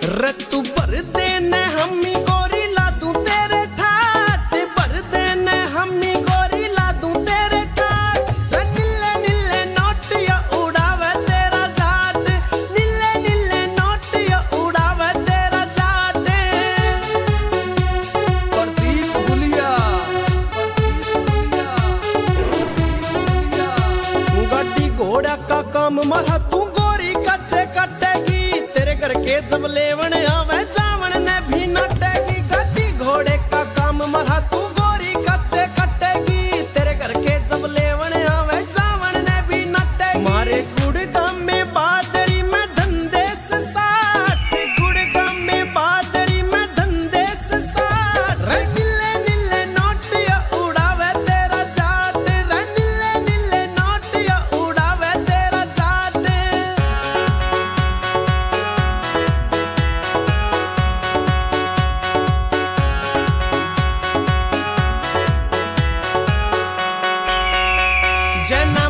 रे तू भर देने हमी गोरी ला दूं तेरे ठाट, भर देने हमी गोरी ला दूं तेरे ठाट। रे नीले नीले नोट या उड़ावे तेरा जाट, नीले नीले नोट या उड़ावे तेरा जाट। प्रदीप गुलिया गाड़ी घोड़ा का काम मरा तू गोरी कच्चे कटेगी, तेरे घर के जब लेवन आवे जावन ने भी नटेगी। गाड़ी घोड़े का काम मरा तू गोरी कच्चे कटेगी, तेरे घर के जब लेवन आवे जावन ने भी नटेगी। मारे गुड़गाम में बादड़ी में धंधे से साठ, गुड़गाम में बादड़ी में धंधे से साठ। रे नीले नीले नोट या उड़ावे तेरा जाट, रे नीले नीले नोट या उड़ावे तेरा जाट। जना